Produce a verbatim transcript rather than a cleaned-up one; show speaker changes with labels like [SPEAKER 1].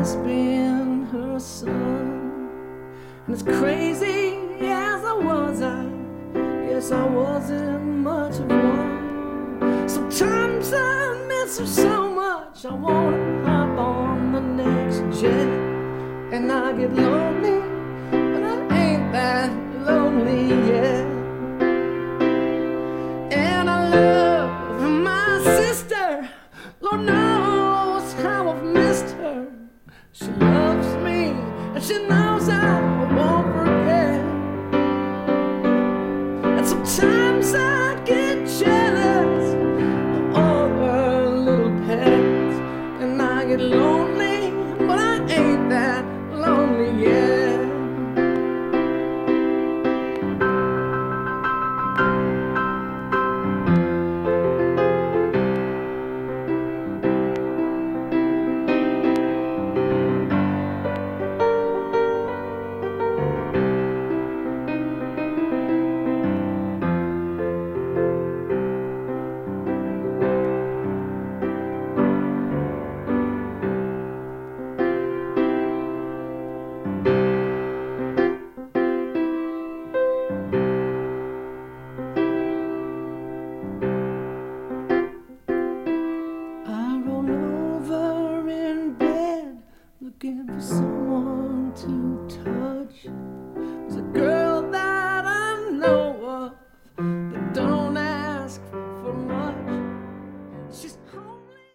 [SPEAKER 1] miss being her son. And as crazy as I was, I guess I wasn't much of one. Sometimes I miss her so much, I wanna hop on the next jet. And I get lonely, but I ain't that lonely yet. And I love my sister, Lord knows how I've missed her. She loves me, and she knows